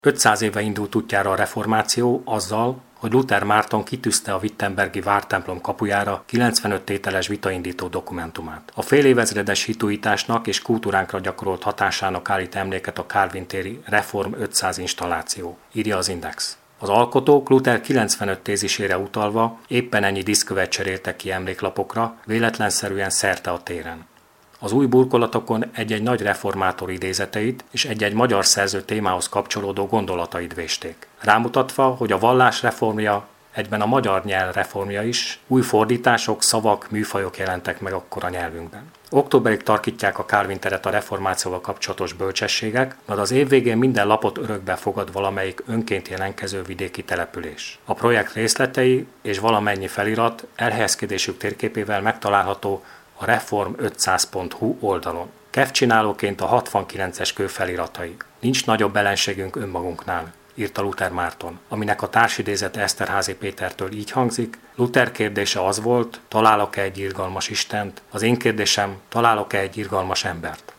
500 éve indult útjára a reformáció azzal, hogy Luther Márton kitűzte a wittenbergi vártemplom kapujára 95 tételes vitaindító dokumentumát. A fél évezredes hitújításnak és kultúránkra gyakorolt hatásának állít emléket a Kálvin téri Reform 500 installáció, írja az Index. Az alkotók Luther 95 tézisére utalva éppen ennyi diszkövet cseréltek ki emléklapokra, véletlenszerűen szerte a téren. Az új burkolatokon egy-egy nagy reformátor idézeteit és egy-egy magyar szerző témához kapcsolódó gondolatait vésték. Rámutatva, hogy a vallás reformja egyben a magyar nyelv reformja is, új fordítások, szavak, műfajok jelentek meg akkor a nyelvünkben. Októberig tarkítják a Kálvin teret a reformációval kapcsolatos bölcsességek, majd az év végén minden lapot örökbe fogad valamelyik önként jelentkező vidéki település. A projekt részletei és valamennyi felirat elhelyezkedésük térképével megtalálható a reform500.hu oldalon. Kevcsinálóként a 69-es kő feliratai. Nincs nagyobb ellenségünk önmagunknál, írta Luther Márton, aminek a társidézet Eszterházy Pétertől így hangzik: Luther kérdése az volt, találok-e egy irgalmas Istent, az én kérdésem, találok-e egy irgalmas embert.